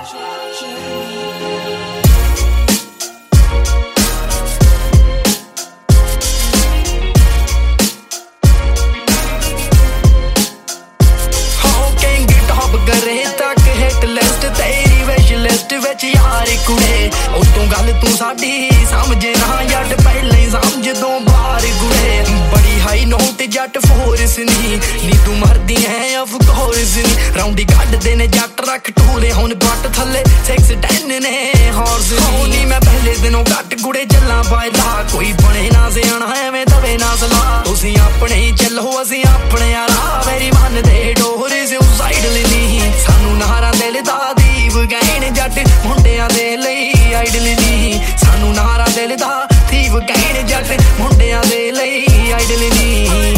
यार कुड़े उतों गल तू साडी समझे ना जट पहले समझ दो बार गुड़े बड़ी हाई नोट जट फोर्स नी तू मरदी है ऑफ कोर्स नी राउंडी कड्डदे ने जट रख टूले हुन बट थले 6-10 ने हॉर्स होनी मैं पहले दिनों गट गुड़े चला पायदा कोई बने ना सियाना एवें दवे ना सला तुसी अपने ही चलो असी अपने यारा मेरी मन दे डोर सुसाइड लेनी सानू नारा दिल दा दीव गहने जट मुंडियां दे लई आइडल नी सानू नारा दिल दा दीव गहने जट मुंडियां दे लई आइडल नी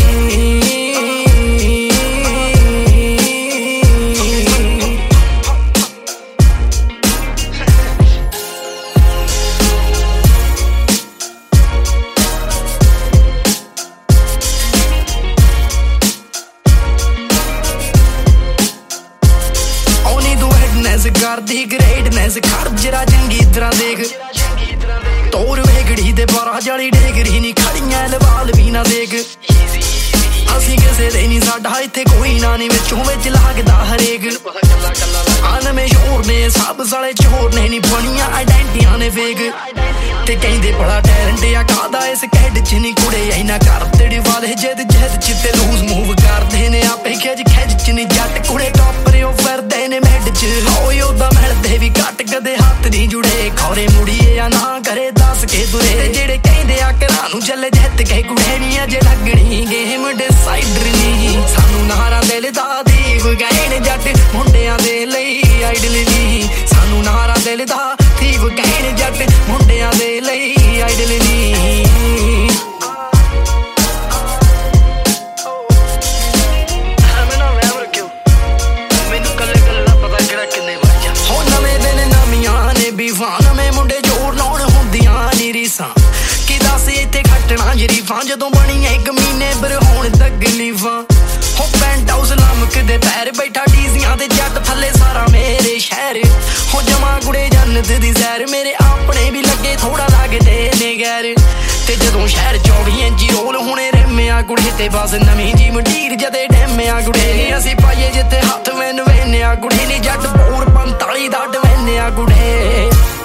करदी ग्रेटनेस खर्जरा चंगी तरह देख तोर वेगड़ी दे 12 डिग्री नी खड़ियां लवाल भी ना देख असी किसे दे नी साडा इत्थे कोई ना नी विचों विच लगदा हरेक आन में शोर ने सब साले चोर ने नी बनियां आइडेंटिटियां ने फेक ते कहंदे बड़ा टैलेंट आ कादा इस कैड च नी कुड़े इना कर तेरे वाले जद चित्ते लूज मूव करदे ने आपे खिच च नी जट कुड़े टॉपर ओ फिरदे ने मैड च होए ओदा मिलदे भी घट कदे हाथ नी जुड़े खौरे मुड़िए या ना करे दस के दुरे जेड़े कहंदे आ घरां नूं चले जित के कुड़े नी अजे लगणी गेम डिसाइडर नी सानू नारा दिल दा दीव गहने जट मुंडियां दे लई आइडल नी सानू नारा दिल दा दीव गहने जट मुंडियां दे लई आइडल नी नਵੇਂ मुंडे जोर लाउण हुंदियां नी रीसां कि दस इत्थे खट्टना जरीफां जदों बणियां 1 महीने पर होण तकलीफां हो पेंट हाउस लमकदे पैर बैठा डीजियां ते जट थल्ले सारा मेरे शहर हो जमा गुड़े जन्नत दी सैर मेरे अपने भी लगे थोड़ा लगदे ने गैर ते जदों शहर 24 इंची रोल होणे रेमिया गुड़े ते बस नवीं जी मंडीर जदे डैमिया गुड़े असी पाइए जिथे हत्थ मैनू वेन्या गुड़े नी जट बोर 45 दा डवैन्या गुड़े